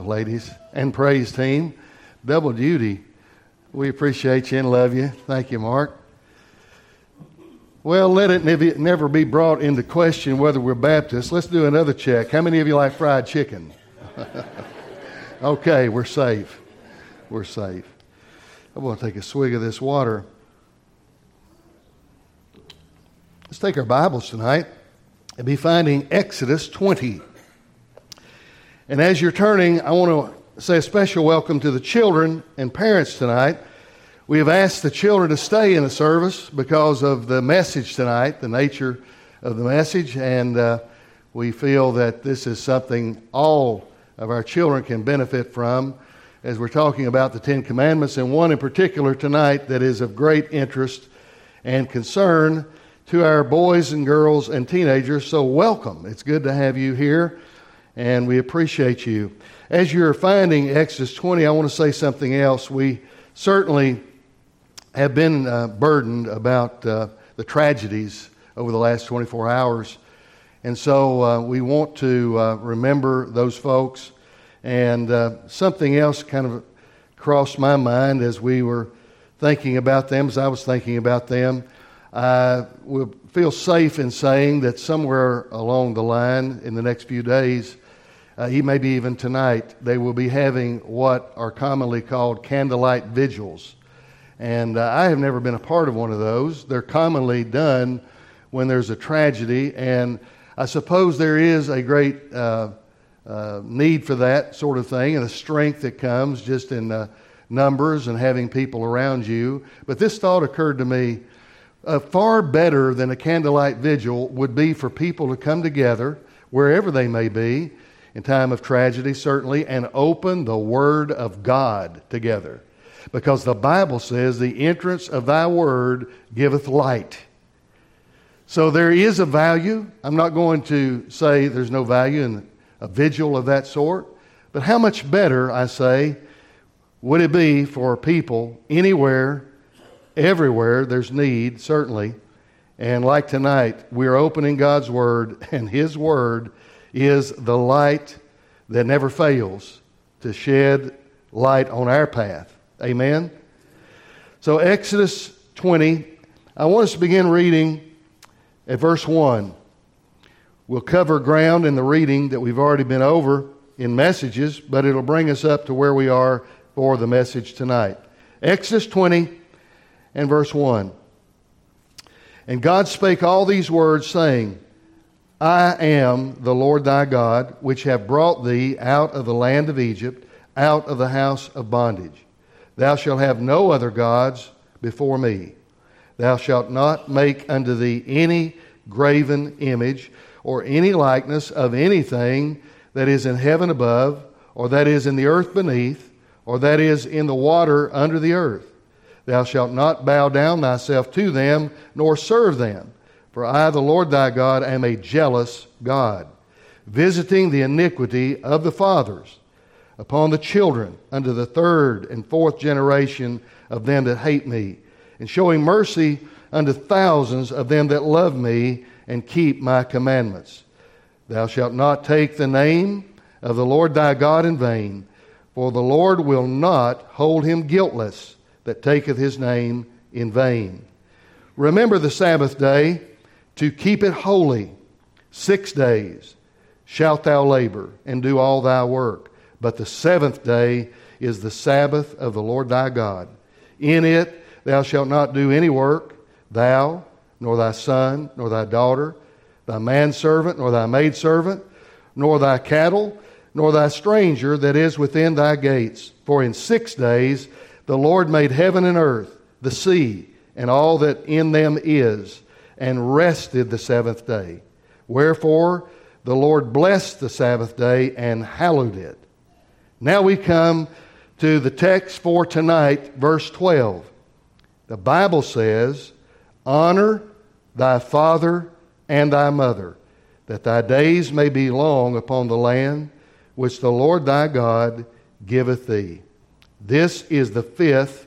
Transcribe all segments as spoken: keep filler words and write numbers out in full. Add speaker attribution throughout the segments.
Speaker 1: Ladies and praise team, double duty. We appreciate you and love you. Thank you, Mark. Well, let it nev- never be brought into question whether we're Baptists. Let's do another check. How many of you like fried chicken? Okay, we're safe. We're safe. I want to take a swig of this water. Let's take our Bibles tonight and be finding Exodus twenty. And as you're turning, I want to say a special welcome to the children and parents tonight. We have asked the children to stay in the service because of the message tonight, the nature of the message, and uh, we feel that this is something all of our children can benefit from as we're talking about the Ten Commandments, and one in particular tonight that is of great interest and concern to our boys and girls and teenagers. So welcome. It's good to have you here, and we appreciate you. As you're finding Exodus twenty, I want to say something else. We certainly have been uh, burdened about uh, the tragedies over the last twenty-four hours. And so uh, we want to uh, remember those folks. And uh, something else kind of crossed my mind as we were thinking about them, as I was thinking about them. I will feel safe in saying that somewhere along the line in the next few days, uh, maybe even tonight, they will be having what are commonly called candlelight vigils. And uh, I have never been a part of one of those. They're commonly done when there's a tragedy, and I suppose there is a great uh, uh, need for that sort of thing and a strength that comes just in uh, numbers and having people around you. But this thought occurred to me. Uh, far better than a candlelight vigil would be for people to come together, wherever they may be, in time of tragedy certainly, and open the Word of God together. Because the Bible says, the entrance of thy word giveth light. So there is a value. I'm not going to say there's no value in a vigil of that sort. But how much better, I say, would it be for people anywhere, everywhere there's need, certainly. And like tonight, we're opening God's Word, and His Word is the light that never fails to shed light on our path. Amen? So Exodus twenty, I want us to begin reading at verse one. We'll cover ground in the reading that we've already been over in messages, but it'll bring us up to where we are for the message tonight. Exodus twenty and verse one. And God spake all these words, saying, I am the Lord thy God, which have brought thee out of the land of Egypt, out of the house of bondage. Thou shalt have no other gods before me. Thou shalt not make unto thee any graven image, or any likeness of anything that is in heaven above, or that is in the earth beneath, or that is in the water under the earth. Thou shalt not bow down thyself to them, nor serve them. For I, the Lord thy God, am a jealous God, visiting the iniquity of the fathers upon the children unto the third and fourth generation of them that hate me, and showing mercy unto thousands of them that love me and keep my commandments. Thou shalt not take the name of the Lord thy God in vain, for the Lord will not hold him guiltless that taketh his name in vain. Remember the Sabbath day to keep it holy. Six days shalt thou labor and do all thy work. But the seventh day is the Sabbath of the Lord thy God. In it thou shalt not do any work, thou, nor thy son, nor thy daughter, thy manservant, nor thy maidservant, nor thy cattle, nor thy stranger that is within thy gates. For in six days the Lord made heaven and earth, the sea, and all that in them is, and rested the seventh day. Wherefore the Lord blessed the Sabbath day and hallowed it. Now we come to the text for tonight, verse twelve. The Bible says, honor thy father and thy mother, that thy days may be long upon the land which the Lord thy God giveth thee. This is the fifth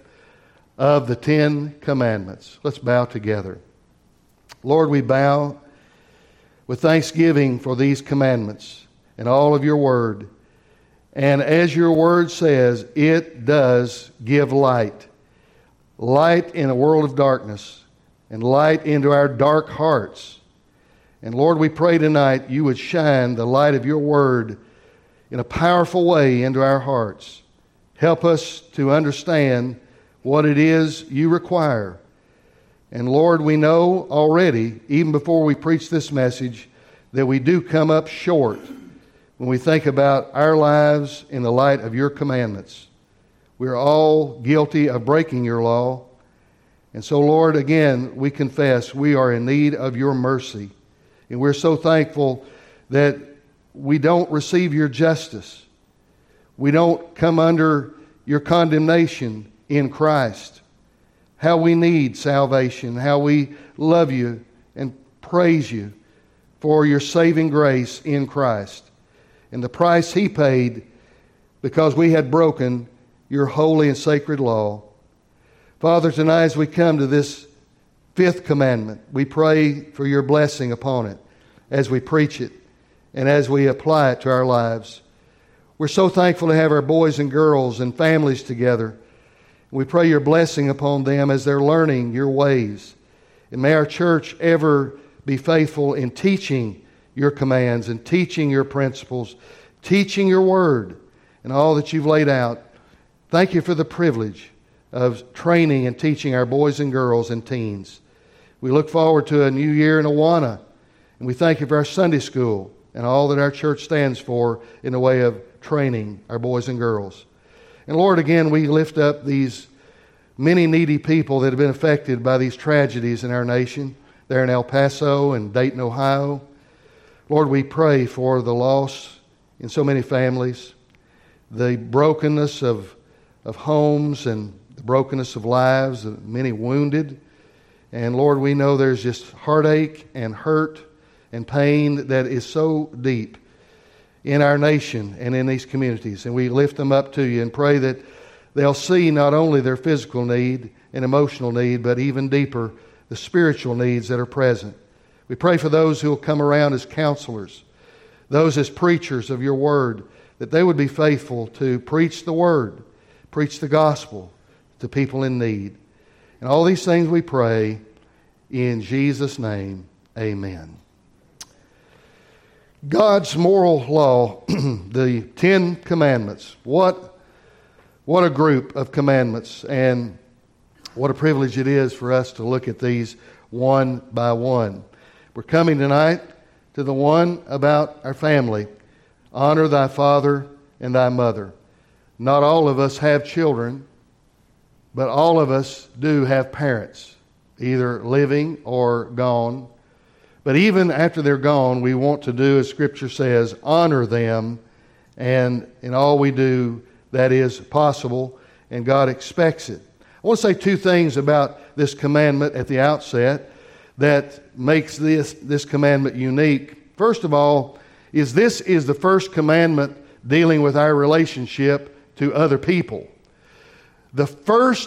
Speaker 1: of the Ten Commandments. Let's bow together. Lord, we bow with thanksgiving for these commandments and all of your word. And as your word says, it does give light. Light in a world of darkness, and light into our dark hearts. And Lord, we pray tonight you would shine the light of your word in a powerful way into our hearts. Help us to understand what it is you require. And Lord, we know already, even before we preach this message, that we do come up short when we think about our lives in the light of your commandments. We're all guilty of breaking your law. And so, Lord, again, we confess we are in need of your mercy. And we're so thankful that we don't receive your justice. We don't come under your condemnation in Christ. How we need salvation, how we love you and praise you for your saving grace in Christ and the price he paid because we had broken your holy and sacred law. Father, tonight as we come to this fifth commandment, we pray for your blessing upon it as we preach it and as we apply it to our lives. We're so thankful to have our boys and girls and families together. We pray your blessing upon them as they're learning your ways. And may our church ever be faithful in teaching your commands and teaching your principles, teaching your word and all that you've laid out. Thank you for the privilege of training and teaching our boys and girls and teens. We look forward to a new year in Awana, and we thank you for our Sunday school and all that our church stands for in the way of training our boys and girls. And Lord, again, we lift up these many needy people that have been affected by these tragedies in our nation. They're in El Paso and Dayton, Ohio. Lord, we pray for the loss in so many families, the brokenness of, of homes and the brokenness of lives, many wounded. And Lord, we know there's just heartache and hurt and pain that is so deep in our nation and in these communities. And we lift them up to you and pray that they'll see not only their physical need and emotional need, but even deeper, the spiritual needs that are present. We pray for those who will come around as counselors, those as preachers of your word, that they would be faithful to preach the word, preach the gospel to people in need. And all these things we pray in Jesus' name, amen. God's moral law, the Ten Commandments. What, what a group of commandments, and what a privilege it is for us to look at these one by one. We're coming tonight to the one about our family. Honor thy father and thy mother. Not all of us have children, but all of us do have parents, either living or gone. But even after they're gone, we want to do, as Scripture says, honor them. And in all we do, that is possible, and God expects it. I want to say two things about this commandment at the outset that makes this, this commandment unique. First of all, is this is the first commandment dealing with our relationship to other people. The first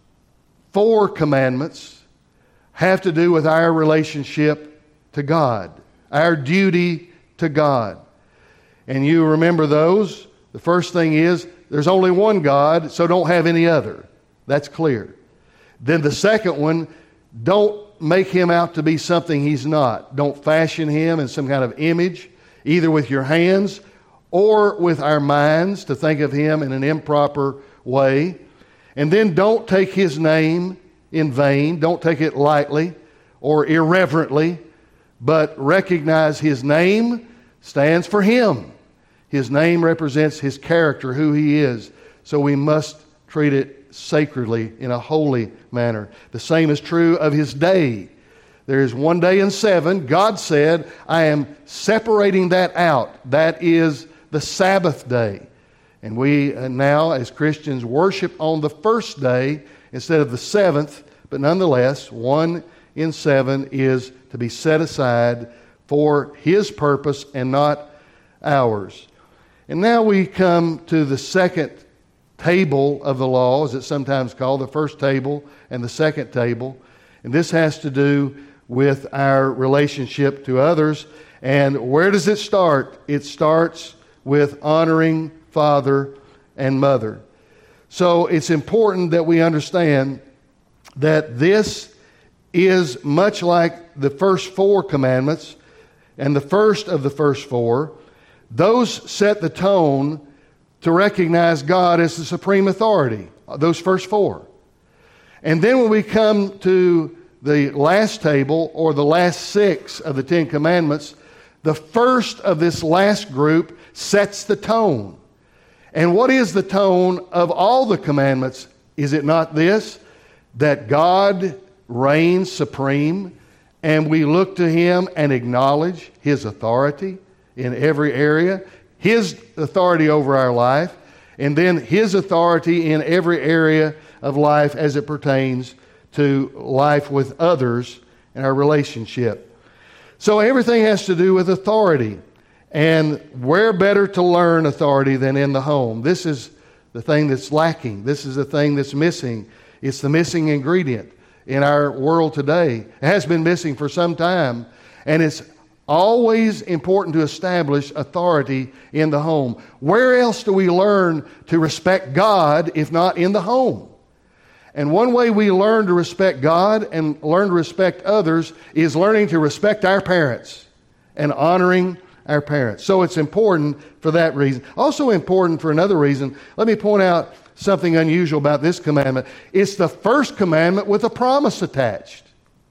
Speaker 1: four commandments have to do with our relationship to God, our duty to God. And you remember those. The first thing is, there's only one God, so don't have any other. That's clear. Then the second one, don't make him out to be something he's not. Don't fashion him in some kind of image, either with your hands or with our minds, to think of him in an improper way. And then don't take his name in vain. Don't take it lightly or irreverently, but recognize his name stands for him. His name represents his character, who he is. So we must treat it sacredly in a holy manner. The same is true of his day. There is one day in seven. God said, I am separating that out. That is the Sabbath day. And we now, as Christians, worship on the first day instead of the seventh. But nonetheless, one in seven is to be set aside for his purpose and not ours. And now we come to the second table of the law, as it's sometimes called, the first table and the second table. And this has to do with our relationship to others. And where does it start? It starts with honoring father, and mother. So it's important that we understand that this is much like the first four commandments, and the first of the first four. Those set the tone to recognize God as the supreme authority, those first four. And then when we come to the last table, or the last six of the Ten Commandments, the first of this last group sets the tone. And what is the tone of all the commandments? Is it not this? That God reigns supreme, and we look to Him and acknowledge His authority in every area, His authority over our life, and then His authority in every area of life as it pertains to life with others and our relationship. So everything has to do with authority. And where better to learn authority than in the home? This is the thing that's lacking. This is the thing that's missing. It's the missing ingredient in our world today. It has been missing for some time. And it's always important to establish authority in the home. Where else do we learn to respect God if not in the home? And one way we learn to respect God and learn to respect others is learning to respect our parents and honoring our parents. So it's important for that reason. Also important for another reason. Let me point out something unusual about this commandment. It's the first commandment with a promise attached.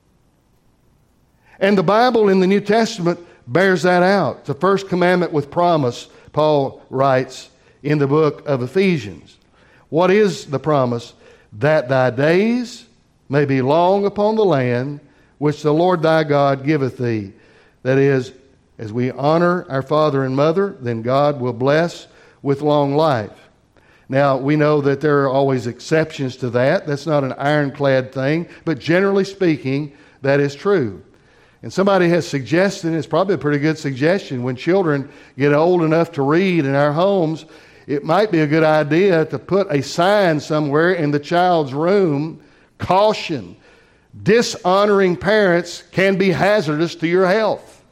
Speaker 1: And the Bible in the New Testament bears that out. The first commandment with promise, Paul writes in the book of Ephesians. What is the promise? That thy days may be long upon the land which the Lord thy God giveth thee. That is, as we honor our father and mother, then God will bless with long life. Now, we know that there are always exceptions to that. That's not an ironclad thing. But generally speaking, that is true. And somebody has suggested, and it's probably a pretty good suggestion, when children get old enough to read in our homes, it might be a good idea to put a sign somewhere in the child's room, caution, dishonoring parents can be hazardous to your health.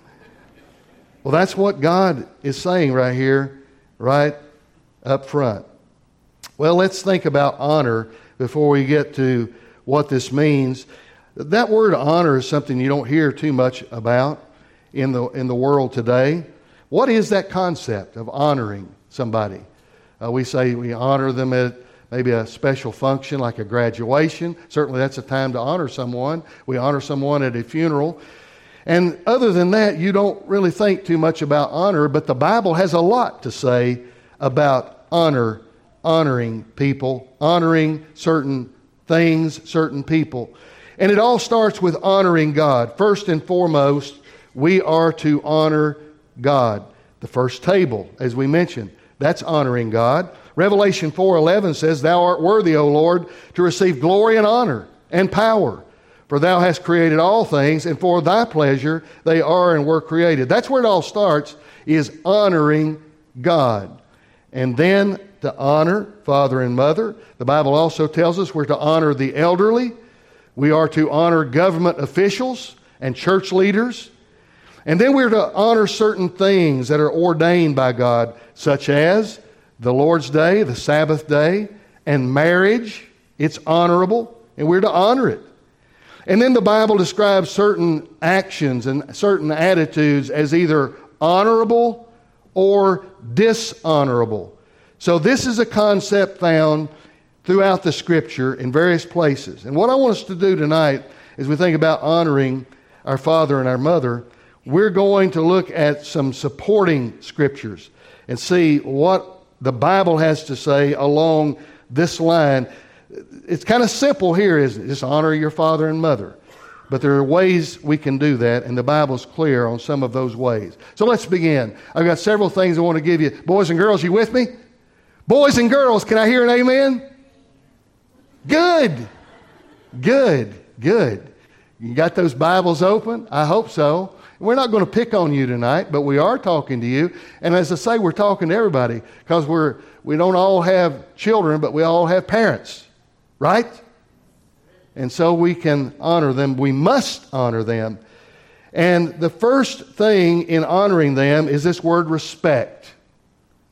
Speaker 1: Well, that's what God is saying right here, right up front. Well, let's think about honor before we get to what this means. That word honor is something you don't hear too much about in the in the world today. What is that concept of honoring somebody? Uh, we say we honor them at maybe a special function like a graduation. Certainly that's a time to honor someone. We honor someone at a funeral. And other than that, you don't really think too much about honor, but the Bible has a lot to say about honor, honoring people, honoring certain things, certain people. And it all starts with honoring God. First and foremost, we are to honor God. The first table, as we mentioned, that's honoring God. Revelation four eleven says, Thou art worthy, O Lord, to receive glory and honor and power. For thou hast created all things, and for thy pleasure they are and were created. That's where it all starts, is honoring God. And then to honor father and mother. The Bible also tells us we're to honor the elderly. We are to honor government officials and church leaders. And then we're to honor certain things that are ordained by God, such as the Lord's Day, the Sabbath day, and marriage. It's honorable, and we're to honor it. And then the Bible describes certain actions and certain attitudes as either honorable or dishonorable. So this is a concept found throughout the Scripture in various places. And what I want us to do tonight as we think about honoring our father and our mother, we're going to look at some supporting Scriptures and see what the Bible has to say along this line. It's kind of simple here, isn't it? Just honor your father and mother. But there are ways we can do that, and the Bible's clear on some of those ways. So let's begin. I've got several things I want to give you. Boys and girls, you with me? Boys and girls, can I hear an amen? Good. Good. Good. You got those Bibles open? I hope so. We're not going to pick on you tonight, but we are talking to you. And as I say, we're talking to everybody because we're we don't all have children, but we all have parents, right? And so we can honor them. We must honor them. And the first thing in honoring them is this word respect.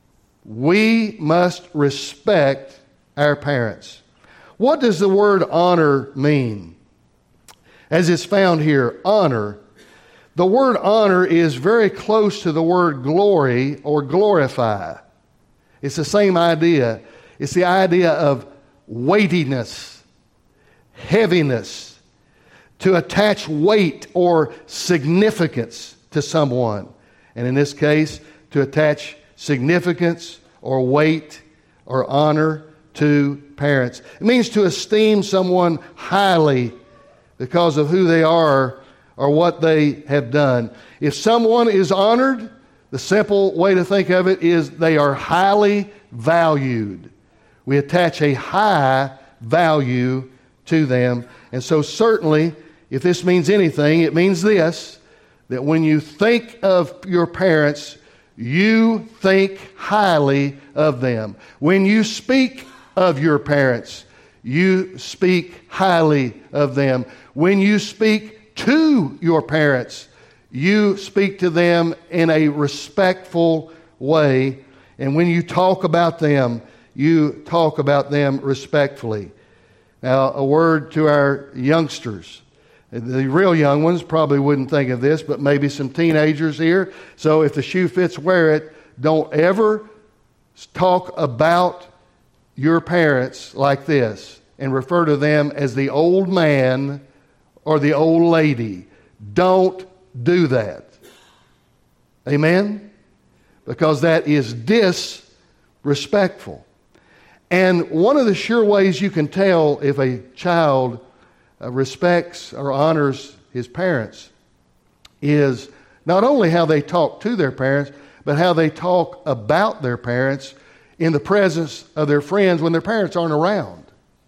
Speaker 1: We must respect our parents. What does the word honor mean? As it's found here, honor. The word honor is very close to the word glory or glorify. It's the same idea. It's the idea of weightiness, heaviness, to attach weight or significance to someone. And in this case, to attach significance or weight or honor to parents. It means to esteem someone highly because of who they are or what they have done. If someone is honored, the simple way to think of it is they are highly valued. We attach a high value to them. And so certainly, if this means anything, it means this, that when you think of your parents, you think highly of them. When you speak of your parents, you speak highly of them. When you speak to your parents, you speak to them in a respectful way. And when you talk about them, you talk about them respectfully. Now, a word to our youngsters. The real young ones probably wouldn't think of this, but maybe some teenagers here. So if the shoe fits, wear it. Don't ever talk about your parents like this and refer to them as the old man or the old lady. Don't do that. Amen? Because that is disrespectful. And one of the sure ways you can tell if a child uh, respects or honors his parents is not only how they talk to their parents, but how they talk about their parents in the presence of their friends when their parents aren't around.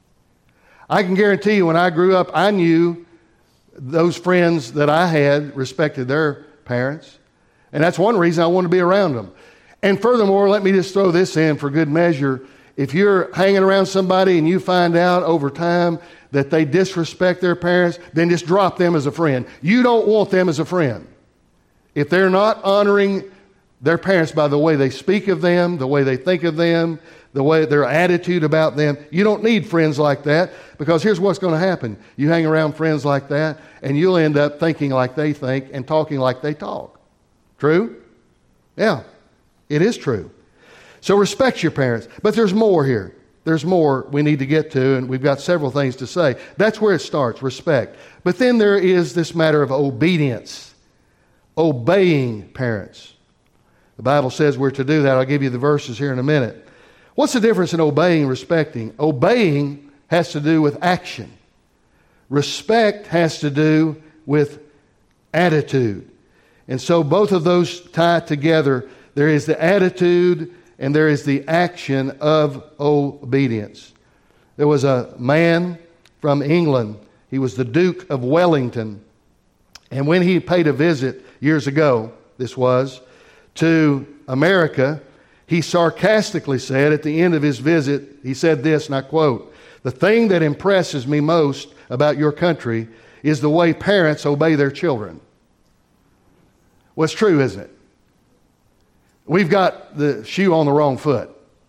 Speaker 1: I can guarantee you when I grew up, I knew those friends that I had respected their parents. And that's one reason I wanted to be around them. And furthermore, let me just throw this in for good measure. If you're hanging around somebody and you find out over time that they disrespect their parents, then just drop them as a friend. You don't want them as a friend. If they're not honoring their parents by the way they speak of them, the way they think of them, the way their attitude about them, you don't need friends like that, because here's what's going to happen. You hang around friends like that, and you'll end up thinking like they think and talking like they talk. True? Yeah, it is true. So respect your parents. But there's more here. There's more we need to get to, and we've got several things to say. That's where it starts, respect. But then there is this matter of obedience, obeying parents. The Bible says we're to do that. I'll give you the verses here in a minute. What's the difference in obeying and respecting? Obeying has to do with action. Respect has to do with attitude. And so both of those tie together. There is the attitude and there is the action of obedience. There was a man from England. He was the Duke of Wellington. And when he paid a visit years ago, this was, to America, he sarcastically said at the end of his visit, he said this, and I quote, "The thing that impresses me most about your country is the way parents obey their children." Well, it's true, isn't it? We've got the shoe on the wrong foot.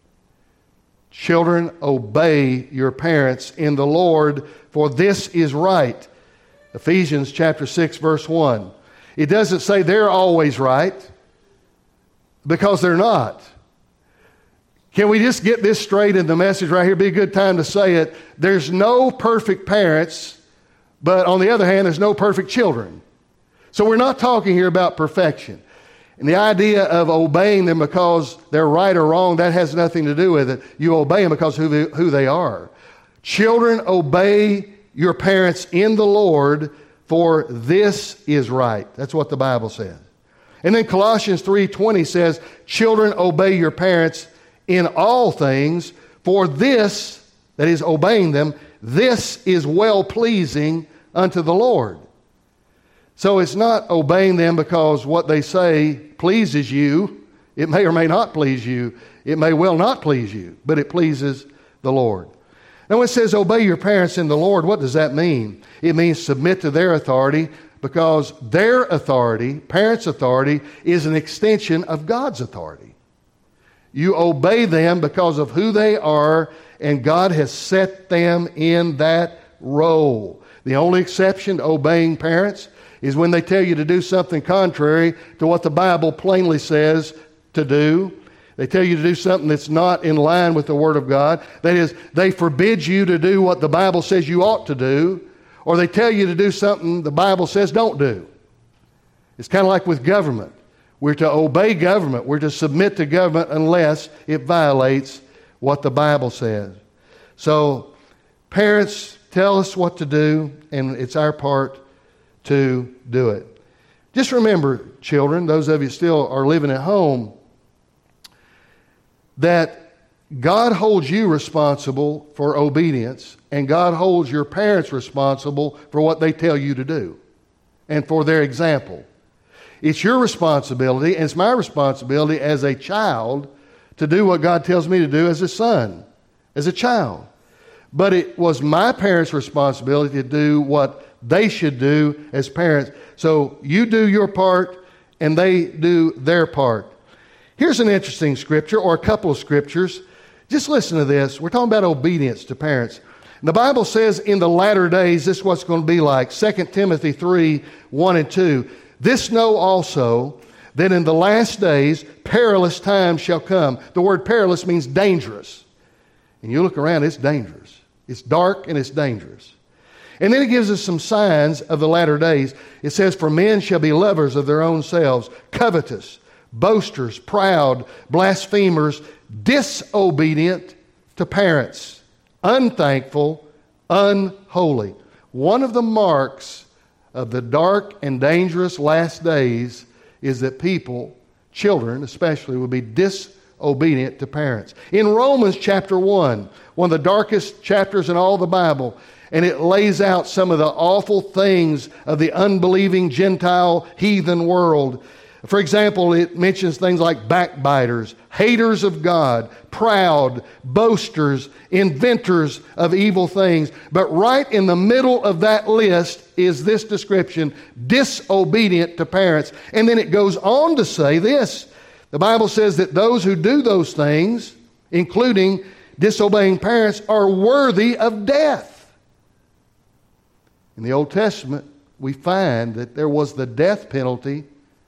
Speaker 1: Children, obey your parents in the Lord, for this is right. Ephesians chapter six, verse one. It doesn't say they're always right, because they're not. Can we just get this straight in the message right here? Be a good time to say it. There's no perfect parents, but on the other hand, there's no perfect children. So we're not talking here about perfection. And the idea of obeying them because they're right or wrong, that has nothing to do with it. You obey them because of who, who they are. Children, obey your parents in the Lord, for this is right. That's what the Bible says. And then Colossians three twenty says, "Children, obey your parents in all things, for this," that is obeying them, "this is well-pleasing unto the Lord." So it's not obeying them because what they say pleases you. It may or may not please you. It may well not please you, but it pleases the Lord. Now when it says obey your parents in the Lord, what does that mean? It means submit to their authority, because their authority, parents' authority, is an extension of God's authority. You obey them because of who they are, and God has set them in that role. The only exception to obeying parents is when they tell you to do something contrary to what the Bible plainly says to do. They tell you to do something that's not in line with the Word of God. That is, they forbid you to do what the Bible says you ought to do, or they tell you to do something the Bible says don't do. It's kind of like with government. We're to obey government. We're to submit to government unless it violates what the Bible says. So, parents tell us what to do, and it's our part to do it. Just remember, children, those of you still are living at home, that God holds you responsible for obedience, and God holds your parents responsible for what they tell you to do and for their example. It's your responsibility, and it's my responsibility as a child to do what God tells me to do as a son, as a child. But it was my parents' responsibility to do what they should do as parents. So you do your part, and they do their part. Here's an interesting scripture, or a couple of scriptures. Just listen to this. We're talking about obedience to parents. The Bible says in the latter days, this is what's going to be like. Second Timothy three, one and two. This know also, that in the last days perilous times shall come. The word perilous means dangerous. And you look around, it's dangerous. It's dark and it's dangerous. And then it gives us some signs of the latter days. It says, for men shall be lovers of their own selves, covetous, boasters, proud, blasphemers, disobedient to parents, unthankful, unholy. One of the marks of the dark and dangerous last days is that people, children especially, will be disobedient to parents. In Romans chapter one, one of the darkest chapters in all the Bible, and it lays out some of the awful things of the unbelieving Gentile heathen world. For example, it mentions things like backbiters, haters of God, proud, boasters, inventors of evil things. But right in the middle of that list is this description, disobedient to parents. And then it goes on to say this. The Bible says that those who do those things, including disobeying parents, are worthy of death. In the Old Testament, we find that there was the death penalty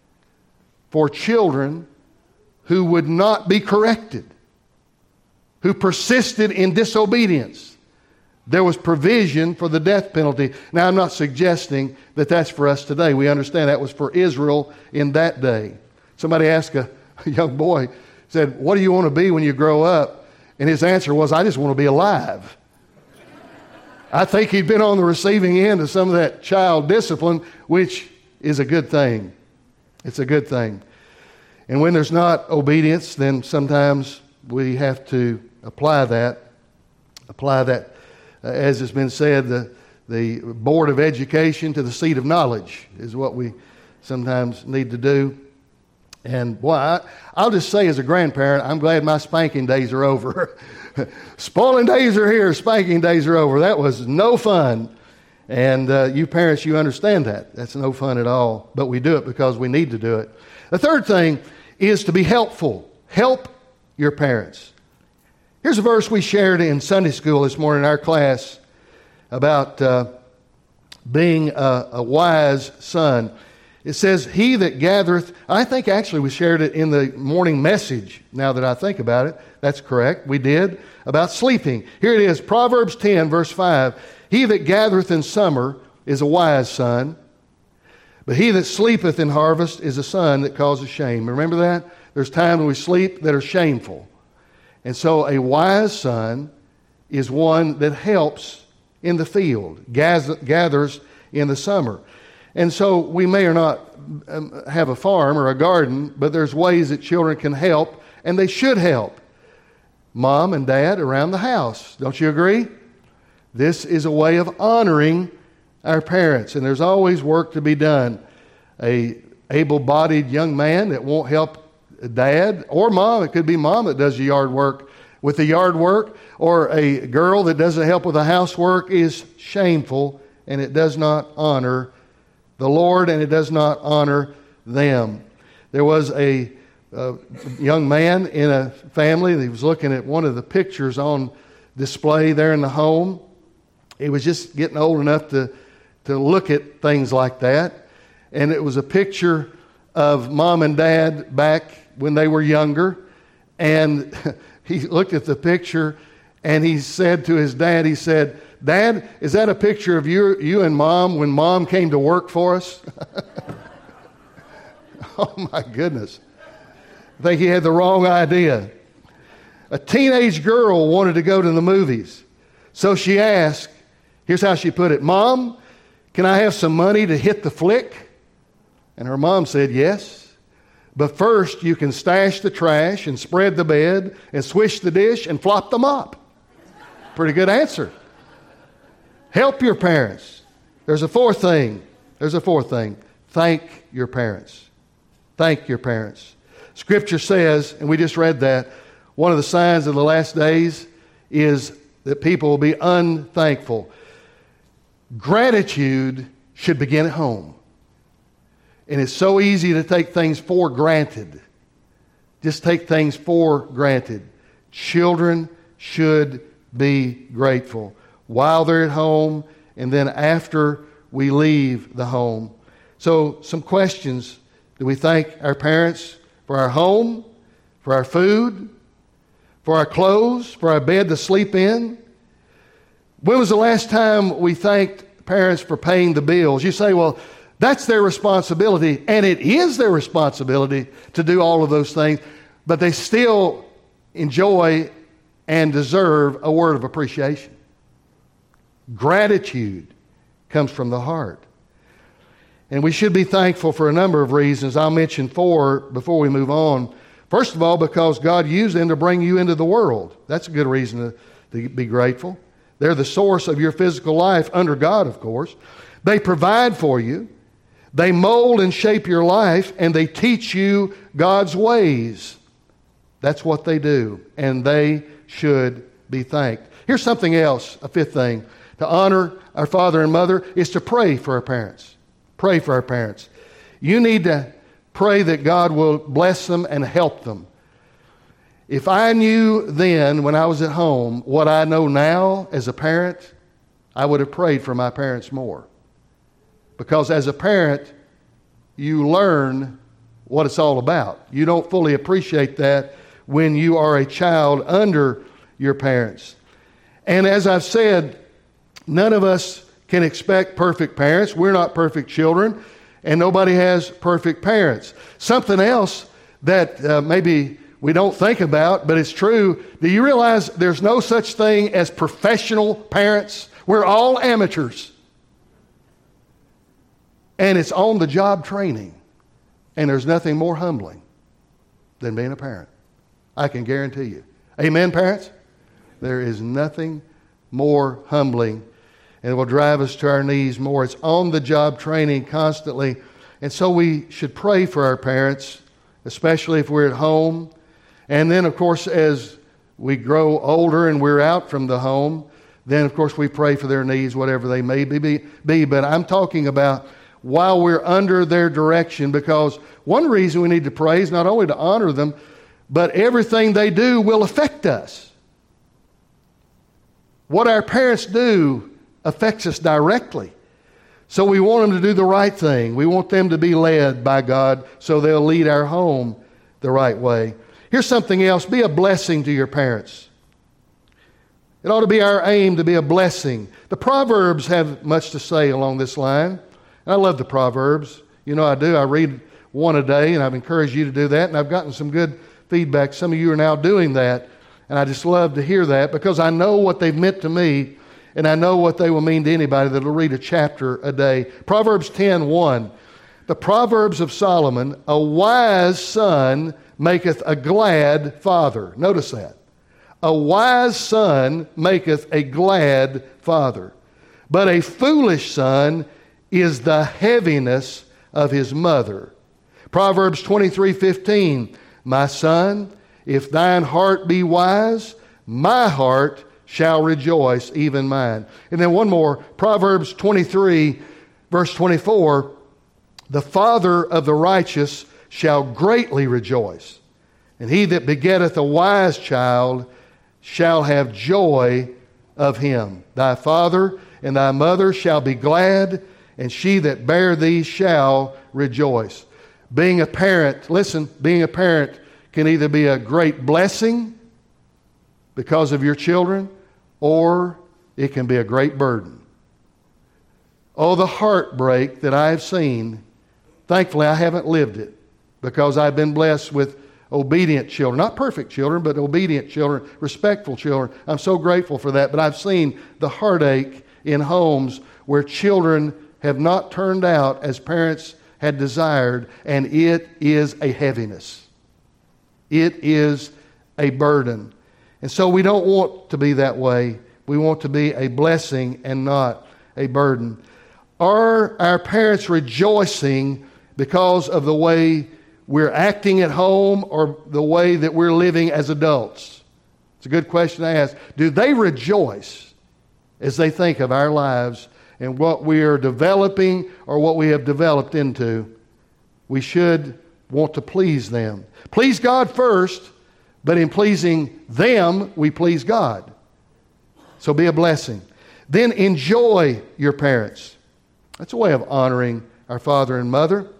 Speaker 1: for children who would not be corrected, who persisted in disobedience. There was provision for the death penalty. Now, I'm not suggesting that that's for us today. We understand that was for Israel in that day. Somebody asked a young boy, said, what do you want to be when you grow up? And his answer was, I just want to be alive. I think he'd been on the receiving end of some of that child discipline, which is a good thing. It's a good thing. And when there's not obedience, then sometimes we have to apply that. Apply that, uh, as has been said, the, the board of education to the seat of knowledge is what we sometimes need to do. And boy, I, I'll just say as a grandparent, I'm glad my spanking days are over. Spoiling days are here, spanking days are over. That was no fun. And uh, you parents, you understand that. That's no fun at all. But we do it because we need to do it. The third thing is to be helpful. Help your parents. Here's a verse we shared in Sunday school this morning in our class about uh, being a, a wise son. It says, he that gathereth, I think actually we shared it in the morning message, now that I think about it. That's correct. We did, about sleeping. Here it is, Proverbs ten, verse five. He that gathereth in summer is a wise son, but he that sleepeth in harvest is a son that causes shame. Remember that? There's times when we sleep that are shameful. And so a wise son is one that helps in the field, gathers in the summer. And so we may or not have a farm or a garden, but there's ways that children can help, and they should help mom and dad around the house. Don't you agree? This is a way of honoring our parents, and there's always work to be done. A able-bodied young man that won't help dad or mom, it could be mom that does the yard work with the yard work, or a girl that doesn't help with the housework is shameful, and it does not honor the Lord, and it does not honor them. There was a a young man in a family. He was looking at one of the pictures on display there in the home. He was just getting old enough to, to look at things like that. And it was a picture of mom and dad back when they were younger. And he looked at the picture and he said to his dad, he said, "Dad, is that a picture of you, you and Mom when Mom came to work for us?" Oh my goodness. I think he had the wrong idea. A teenage girl wanted to go to the movies. So she asked, here's how she put it, "Mom, can I have some money to hit the flick?" And her mom said, "Yes. But first you can stash the trash and spread the bed and swish the dish and flop the mop." Pretty good answer. Help your parents. There's a fourth thing. There's a fourth thing. Thank your parents. Thank your parents. Scripture says, and we just read that, one of the signs of the last days is that people will be unthankful. Gratitude should begin at home. And it's so easy to take things for granted. Just take things for granted. Children should be grateful while they're at home and then after we leave the home. So some questions. Do we thank our parents for our home, for our food, for our clothes, for our bed to sleep in? When was the last time we thanked parents for paying the bills? You say, well, that's their responsibility, and it is their responsibility to do all of those things, but they still enjoy and deserve a word of appreciation. Gratitude comes from the heart. And we should be thankful for a number of reasons. I'll mention four before we move on. First of all, because God used them to bring you into the world. That's a good reason to, to be grateful. They're the source of your physical life under God, of course. They provide for you. They mold and shape your life, and they teach you God's ways. That's what they do, and they should be thanked. Here's something else, a fifth thing. To honor our father and mother is to pray for our parents. Pray for our parents. You need to pray that God will bless them and help them. If I knew then, when I was at home, what I know now as a parent, I would have prayed for my parents more. Because as a parent, you learn what it's all about. You don't fully appreciate that when you are a child under your parents. And as I've said, none of us can expect perfect parents. We're not perfect children, and nobody has perfect parents. Something else that uh, maybe we don't think about, but it's true. Do you realize there's no such thing as professional parents? We're all amateurs. And it's on-the-job training. And there's nothing more humbling than being a parent. I can guarantee you. Amen, parents? There is nothing more humbling, and it will drive us to our knees more. It's on-the-job training constantly. And so we should pray for our parents, especially if we're at home. And then, of course, as we grow older and we're out from the home, then, of course, we pray for their needs, whatever they may be. be. But I'm talking about while we're under their direction, because one reason we need to pray is not only to honor them, but everything they do will affect us. What our parents do affects us directly. So we want them to do the right thing. We want them to be led by God so they'll lead our home the right way. Here's something else. Be a blessing to your parents. It ought to be our aim to be a blessing. The Proverbs have much to say along this line. I love the Proverbs. You know I do. I read one a day, and I've encouraged you to do that, and I've gotten some good feedback. Some of you are now doing that, and I just love to hear that because I know what they've meant to me, and I know what they will mean to anybody that will read a chapter a day. Proverbs ten one. The Proverbs of Solomon, a wise son maketh a glad father. Notice that. A wise son maketh a glad father, but a foolish son is the heaviness of his mother. Proverbs twenty-three fifteen. My son, if thine heart be wise, my heart shall rejoice, even mine. And then one more, Proverbs twenty-three, verse twenty-four. The father of the righteous shall greatly rejoice. And he that begetteth a wise child shall have joy of him. Thy father and thy mother shall be glad, and she that bare thee shall rejoice. Being a parent, listen, being a parent can either be a great blessing because of your children, or it can be a great burden. Oh, the heartbreak that I have seen. Thankfully, I haven't lived it because I've been blessed with obedient children. Not perfect children, but obedient children, respectful children. I'm so grateful for that. But I've seen the heartache in homes where children have not turned out as parents had desired, and it is a heaviness. It is a burden. And so we don't want to be that way. We want to be a blessing and not a burden. Are our parents rejoicing because of the way we're acting at home or the way that we're living as adults? It's a good question to ask. Do they rejoice as they think of our lives and what we are developing or what we have developed into? We should want to please them. Please God first, but in pleasing them, we please God. So be a blessing. Then enjoy your parents. That's a way of honoring our father and mother.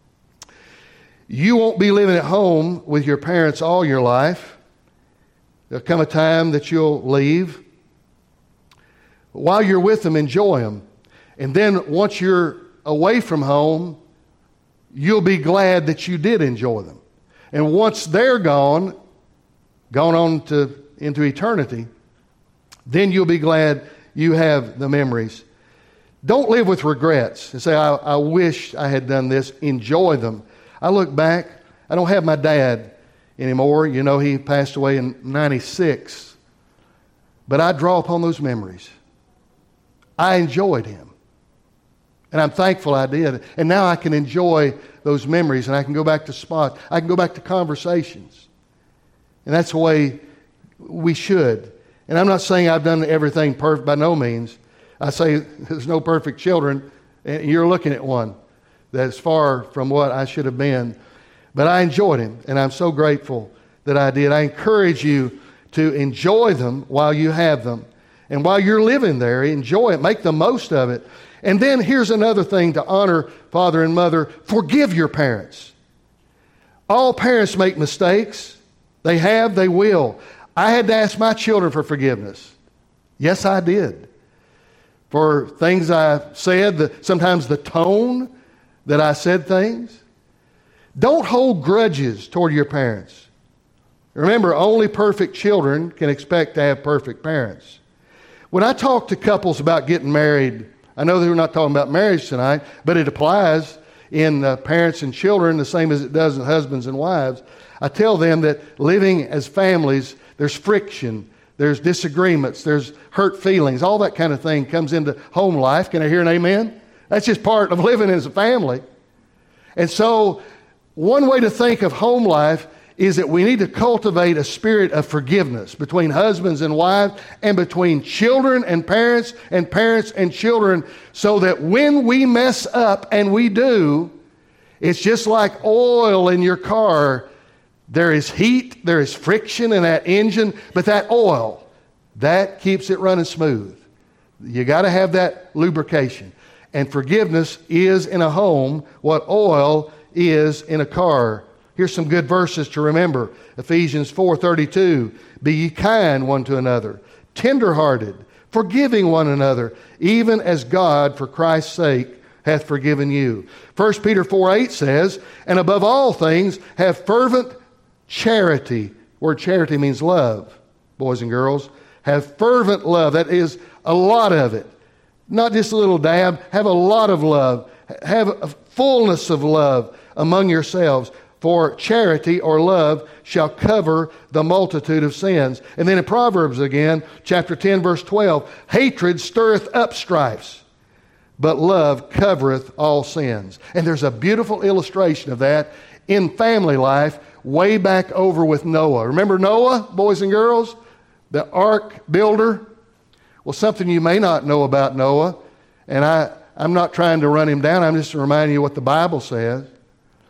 Speaker 1: You won't be living at home with your parents all your life. There'll come a time that you'll leave. While you're with them, enjoy them. And then once you're away from home, you'll be glad that you did enjoy them. And once they're gone, gone on to into eternity, then you'll be glad you have the memories. Don't live with regrets and say, I, I wish I had done this. Enjoy them. I look back, I don't have my dad anymore. You know, he passed away in ninety-six. But I draw upon those memories. I enjoyed him. And I'm thankful I did. And now I can enjoy those memories, and I can go back to spots. I can go back to conversations. And that's the way we should. And I'm not saying I've done everything perfect, by no means. I say there's no perfect children, and you're looking at one that's far from what I should have been. But I enjoyed him, and I'm so grateful that I did. I encourage you to enjoy them while you have them. And while you're living there, enjoy it. Make the most of it. And then here's another thing to honor father and mother. Forgive your parents. All parents make mistakes. They have, they will. I had to ask my children for forgiveness. Yes, I did. For things I said, the, sometimes the tone that I said things. Don't hold grudges toward your parents. Remember, only perfect children can expect to have perfect parents. When I talk to couples about getting married, I know that we're not talking about marriage tonight, but it applies in uh, parents and children the same as it does in husbands and wives. I tell them that living as families, there's friction, there's disagreements, there's hurt feelings, all that kind of thing comes into home life. Can I hear an amen? That's just part of living as a family. And so one way to think of home life is that we need to cultivate a spirit of forgiveness between husbands and wives and between children and parents and parents and children, so that when we mess up, and we do, it's just like oil in your car. There is heat, there is friction in that engine, but that oil, that keeps it running smooth. You got to have that lubrication. And forgiveness is in a home what oil is in a car. Here's some good verses to remember. Ephesians four thirty-two. Be ye kind one to another, tenderhearted, forgiving one another, even as God for Christ's sake hath forgiven you. First Peter four eight says, and above all things have fervent charity. The word charity means love, boys and girls. Have fervent love. That is a lot of it. Not just a little dab. Have a lot of love. Have a fullness of love among yourselves. For charity or love shall cover the multitude of sins. And then in Proverbs again, chapter ten, verse twelve, hatred stirreth up strifes, but love covereth all sins. And there's a beautiful illustration of that in family life way back over with Noah. Remember Noah, boys and girls? The ark builder? Well, something you may not know about Noah, and I, I'm not trying to run him down, I'm just reminding you what the Bible says.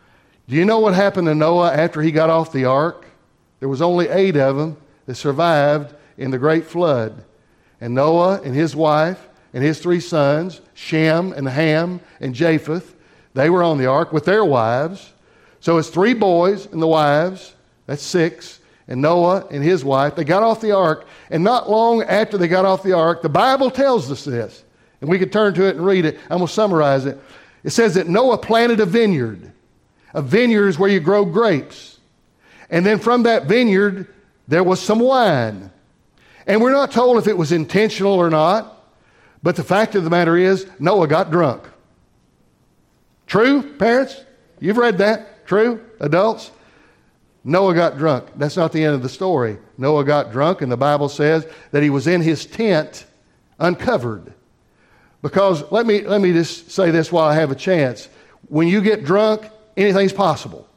Speaker 1: Do you know what happened to Noah after he got off the ark? There was only eight of them that survived in the great flood. And Noah and his wife and his three sons, Shem and Ham and Japheth, they were on the ark with their wives. So it's three boys and the wives, that's six, and Noah and his wife. They got off the ark, and not long after they got off the ark, the Bible tells us this, and we could turn to it and read it. I'm going to summarize it. It says that Noah planted a vineyard. A vineyard is where you grow grapes. And then from that vineyard, there was some wine. And we're not told if it was intentional or not, but the fact of the matter is, Noah got drunk. True, parents? You've read that. True, adults? Noah got drunk. That's not the end of the story. Noah got drunk, and the Bible says that he was in his tent uncovered. Because let me, let me just say this while I have a chance. When you get drunk, anything's possible.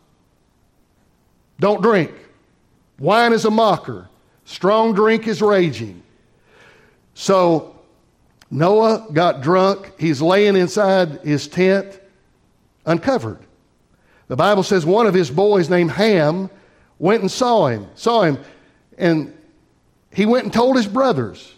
Speaker 1: Don't drink. Wine is a mocker. Strong drink is raging. So Noah got drunk. He's laying inside his tent uncovered. The Bible says one of his boys named Ham went and saw him, saw him, and he went and told his brothers.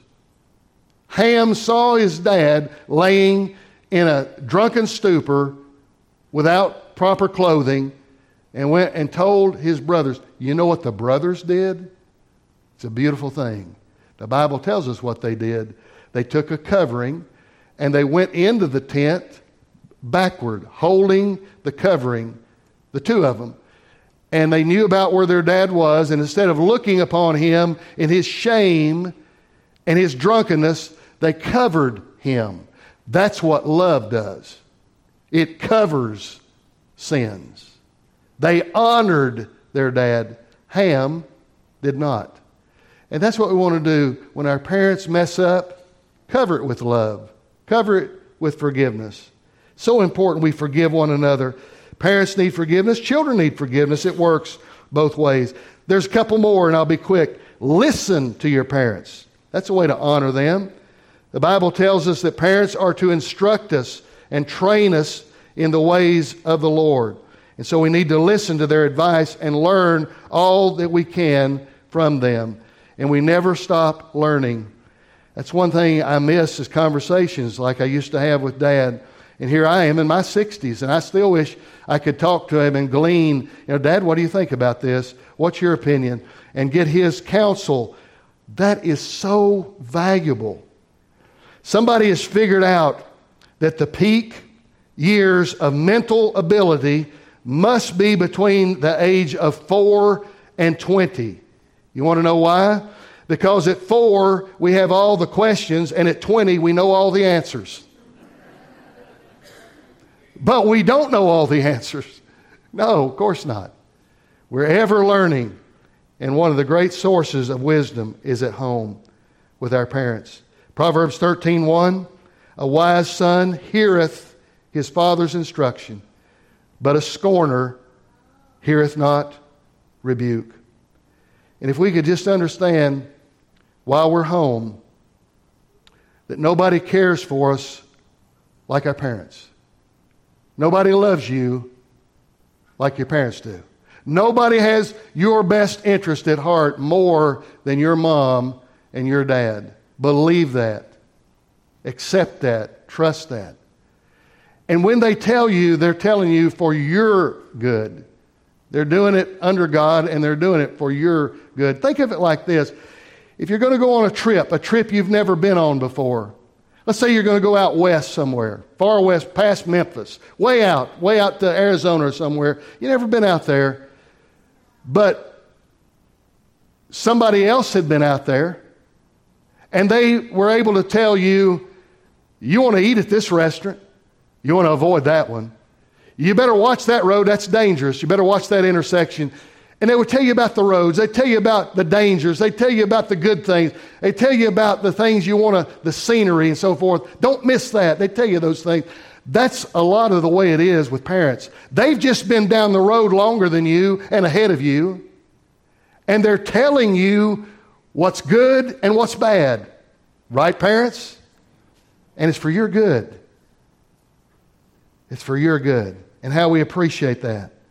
Speaker 1: Ham saw his dad laying in a drunken stupor without proper clothing and went and told his brothers. You know what the brothers did? It's a beautiful thing. The Bible tells us what they did. They took a covering and they went into the tent backward, holding the covering, the two of them. And they knew about where their dad was, and instead of looking upon him in his shame and his drunkenness, they covered him. That's what love does. It covers sins. They honored their dad. Ham did not. And that's what we want to do when our parents mess up. Cover it with love. Cover it with forgiveness. So important we forgive one another. Parents need forgiveness. Children need forgiveness. It works both ways. There's a couple more, and I'll be quick. Listen to your parents. That's a way to honor them. The Bible tells us that parents are to instruct us and train us in the ways of the Lord. And so we need to listen to their advice and learn all that we can from them. And we never stop learning. That's one thing I miss is conversations like I used to have with Dad. And here I am in my sixties, and I still wish I could talk to him and glean, you know, Dad, what do you think about this? What's your opinion? And get his counsel. That is so valuable. Somebody has figured out that the peak years of mental ability must be between the age of four and twenty. You want to know why? Because at four, we have all the questions, and at twenty, we know all the answers. But we don't know all the answers. No, of course not. We're ever learning. And one of the great sources of wisdom is at home with our parents. Proverbs thirteen one, a wise son heareth his father's instruction, but a scorner heareth not rebuke. And if we could just understand while we're home that nobody cares for us like our parents. Nobody loves you like your parents do. Nobody has your best interest at heart more than your mom and your dad. Believe that. Accept that. Trust that. And when they tell you, they're telling you for your good. They're doing it under God, and they're doing it for your good. Think of it like this. If you're going to go on a trip, a trip you've never been on before, let's say you're going to go out west somewhere, far west, past Memphis, way out, way out to Arizona or somewhere. You've never been out there, but somebody else had been out there, and they were able to tell you, you want to eat at this restaurant, you want to avoid that one. You better watch that road, that's dangerous. You better watch that intersection. And they would tell you about the roads. They tell you about the dangers. They tell you about the good things. They tell you about the things you want to, the scenery and so forth. Don't miss that. They tell you those things. That's a lot of the way it is with parents. They've just been down the road longer than you and ahead of you. And they're telling you what's good and what's bad. Right, parents? And it's for your good. It's for your good. And how we appreciate that.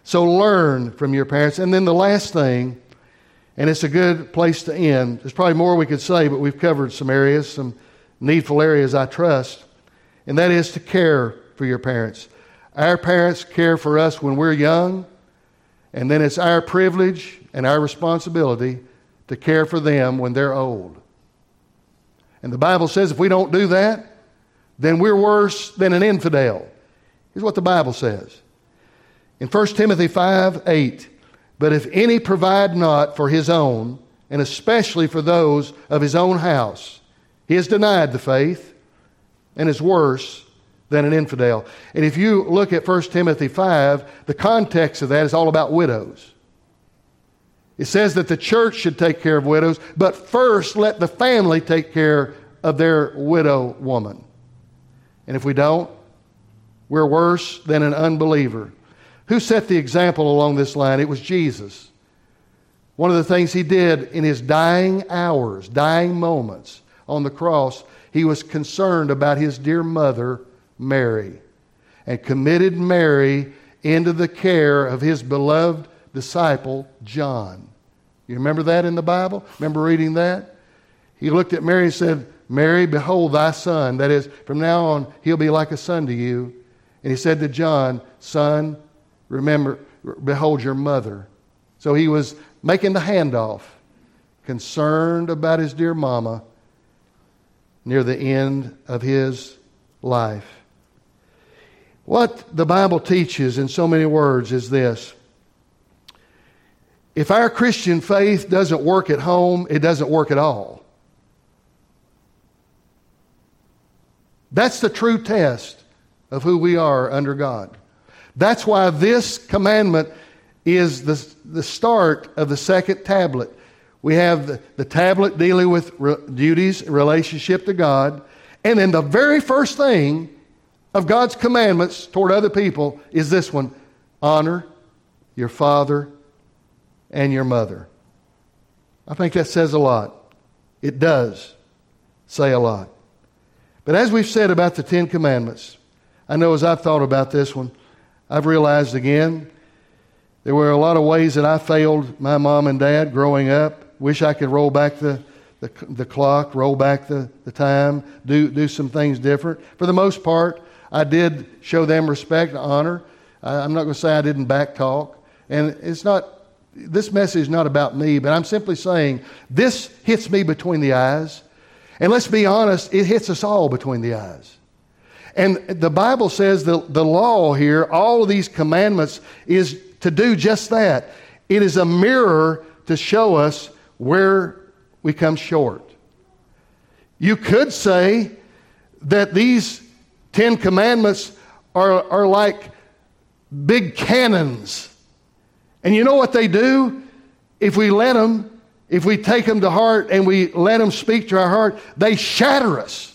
Speaker 1: So learn from your parents. And then the last thing, and it's a good place to end. There's probably more we could say, but we've covered some areas, some needful areas, I trust. And that is to care for your parents. Our parents care for us when we're young, and then it's our privilege and our responsibility to care for them when they're old. And the Bible says if we don't do that, then we're worse than an infidel. Here's what the Bible says. In First Timothy five eight, but if any provide not for his own, and especially for those of his own house, he has denied the faith and is worse than an infidel. And if you look at First Timothy five, the context of that is all about widows. It says that the church should take care of widows, but first let the family take care of their widow woman. And if we don't, we're worse than an unbeliever. Who set the example along this line? It was Jesus. One of the things he did in his dying hours, dying moments on the cross, he was concerned about his dear mother, Mary, and committed Mary into the care of his beloved disciple, John. You remember that in the Bible? Remember reading that? He looked at Mary and said, Mary, behold thy son. That is, from now on, he'll be like a son to you. And he said to John, son, remember, behold your mother. So he was making the handoff, concerned about his dear mama near the end of his life. What the Bible teaches in so many words is this. If our Christian faith doesn't work at home, it doesn't work at all. That's the true test of who we are under God. That's why this commandment is the, the start of the second tablet. We have the, the tablet dealing with re, duties, relationship to God. And then the very first thing of God's commandments toward other people is this one. Honor your father and your mother. I think that says a lot. It does say a lot. But as we've said about the Ten Commandments, I know as I've thought about this one, I've realized again, there were a lot of ways that I failed my mom and dad growing up. Wish I could roll back the, the, the clock, roll back the, the time, do, do some things different. For the most part, I did show them respect and honor. I, I'm not going to say I didn't back talk. And it's not, this message is not about me, but I'm simply saying this hits me between the eyes. And let's be honest, it hits us all between the eyes. And the Bible says the, the law here, all of these commandments, is to do just that. It is a mirror to show us where we come short. You could say that these Ten Commandments are, are like big cannons. And you know what they do? If we let them, if we take them to heart and we let them speak to our heart, they shatter us.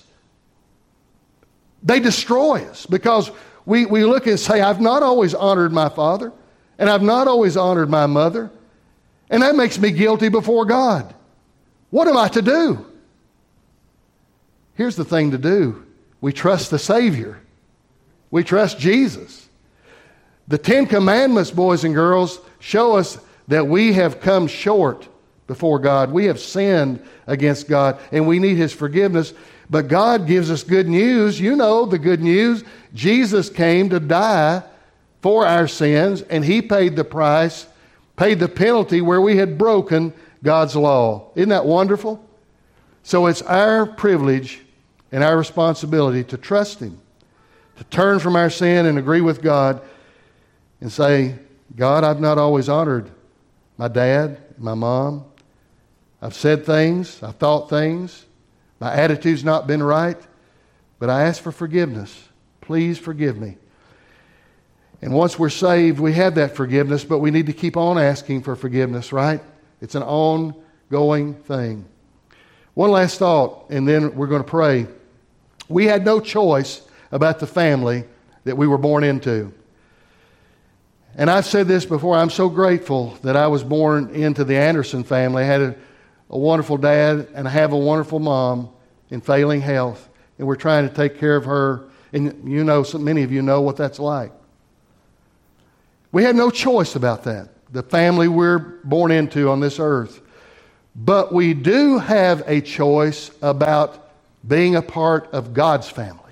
Speaker 1: They destroy us because we, we look and say, I've not always honored my father and I've not always honored my mother. And that makes me guilty before God. What am I to do? Here's the thing to do. We trust the Savior. We trust Jesus. The Ten Commandments, boys and girls, show us that we have come short before God. We have sinned against God and we need His forgiveness. But God gives us good news. You know the good news. Jesus came to die for our sins, and He paid the price, paid the penalty where we had broken God's law. Isn't that wonderful? So it's our privilege and our responsibility to trust Him, to turn from our sin and agree with God and say, God, I've not always honored my dad, my mom. I've said things, I've thought things. My attitude's not been right, but I ask for forgiveness. Please forgive me. And once we're saved, we have that forgiveness, but we need to keep on asking for forgiveness, right? It's an ongoing thing. One last thought, and then we're going to pray. We had no choice about the family that we were born into. And I've said this before, I'm so grateful that I was born into the Anderson family. I had a a wonderful dad, and I have a wonderful mom in failing health. And we're trying to take care of her. And you know, so many of you know what that's like. We have no choice about that, the family we're born into on this earth. But we do have a choice about being a part of God's family.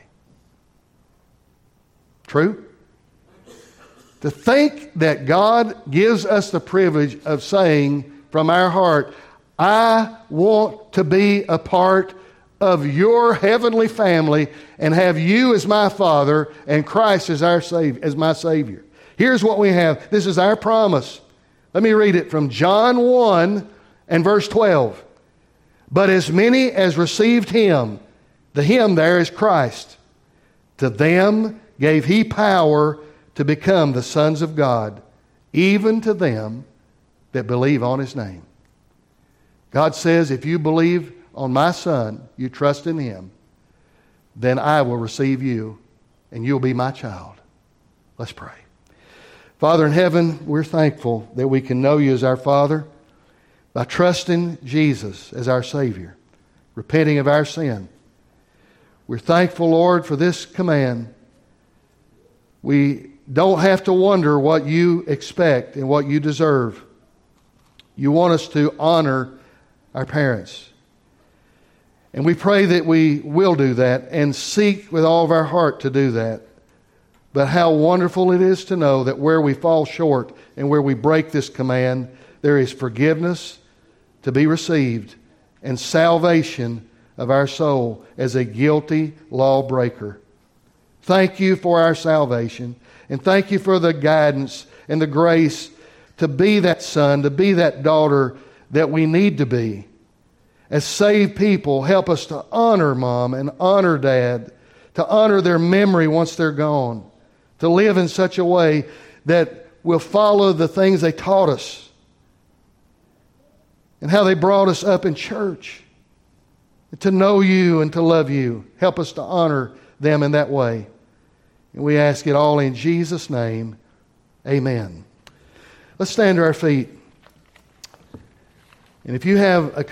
Speaker 1: True? To think that God gives us the privilege of saying from our heart, I want to be a part of your heavenly family and have you as my Father and Christ as our Savior, as my Savior. Here's what we have. This is our promise. Let me read it from John one and verse twelve. But as many as received him, the him there is Christ, to them gave he power to become the sons of God, even to them that believe on his name. God says, if you believe on my Son, you trust in him, then I will receive you and you'll be my child. Let's pray. Father in heaven, we're thankful that we can know you as our Father by trusting Jesus as our Savior, repenting of our sin. We're thankful, Lord, for this command. We don't have to wonder what you expect and what you deserve. You want us to honor our parents. And we pray that we will do that and seek with all of our heart to do that. But how wonderful it is to know that where we fall short and where we break this command, there is forgiveness to be received and salvation of our soul as a guilty lawbreaker. Thank you for our salvation, and thank you for the guidance and the grace to be that son, to be that daughter that we need to be. As saved people, help us to honor mom and honor dad, to honor their memory once they're gone, to live in such a way that we'll follow the things they taught us and how they brought us up in church. To know you and to love you. Help us to honor them in that way. And we ask it all in Jesus' name. Amen. Let's stand to our feet. And if you have a